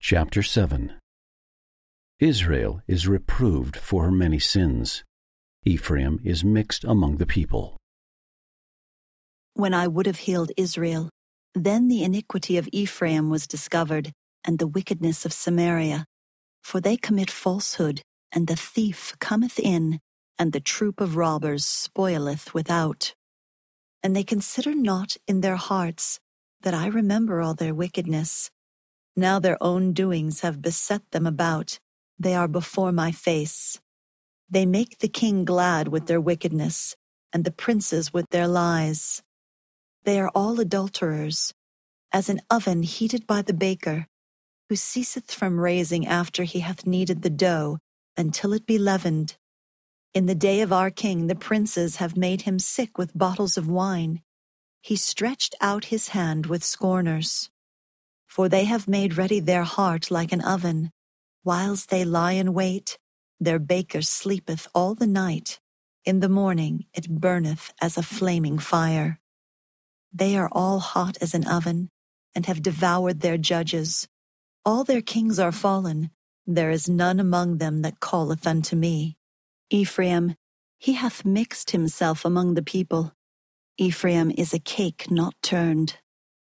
Chapter 7. Israel is reproved for her many sins. Ephraim is mixed among the people. When I would have healed Israel, then the iniquity of Ephraim was discovered, and the wickedness of Samaria. For they commit falsehood, and the thief cometh in, and the troop of robbers spoileth without. And they consider not in their hearts that I remember all their wickedness. Now their own doings have beset them about, they are before my face. They make the king glad with their wickedness, and the princes with their lies. They are all adulterers, as an oven heated by the baker, who ceaseth from raising after he hath kneaded the dough, until it be leavened. In the day of our king the princes have made him sick with bottles of wine. He stretched out his hand with scorners. For they have made ready their heart like an oven. Whilst they lie in wait, their baker sleepeth all the night. In the morning it burneth as a flaming fire. They are all hot as an oven, and have devoured their judges. All their kings are fallen. There is none among them that calleth unto me. Ephraim, he hath mixed himself among the people. Ephraim is a cake not turned.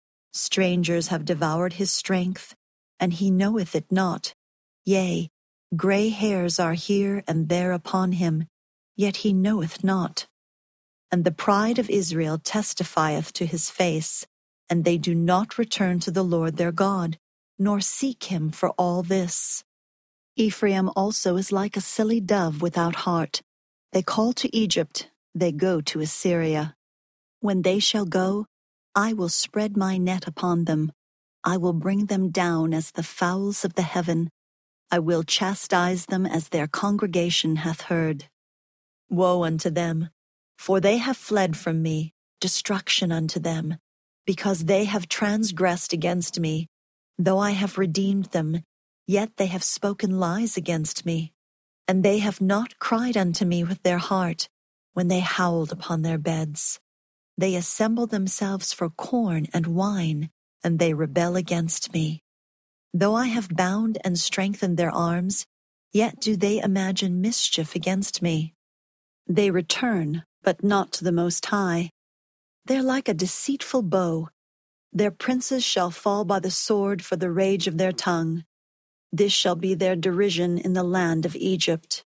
Strangers have devoured his strength, and he knoweth it not. Yea, grey hairs are here and there upon him, yet he knoweth not. And the pride of Israel testifieth to his face, and they do not return to the Lord their God, nor seek him for all this. Ephraim also is like a silly dove without heart. They call to Egypt, they go to Assyria. When they shall go, I will spread my net upon them. I will bring them down as the fowls of the heaven. I will chastise them as their congregation hath heard. Woe unto them, for they have fled from me, destruction unto them, because they have transgressed against me. Though I have redeemed them, yet they have spoken lies against me. And they have not cried unto me with their heart, when they howled upon their beds. They assemble themselves for corn and wine, and they rebel against me. Though I have bound and strengthened their arms, yet do they imagine mischief against me. They return, but not to the Most High. They're like a deceitful bow. Their princes shall fall by the sword for the rage of their tongue. This shall be their derision in the land of Egypt.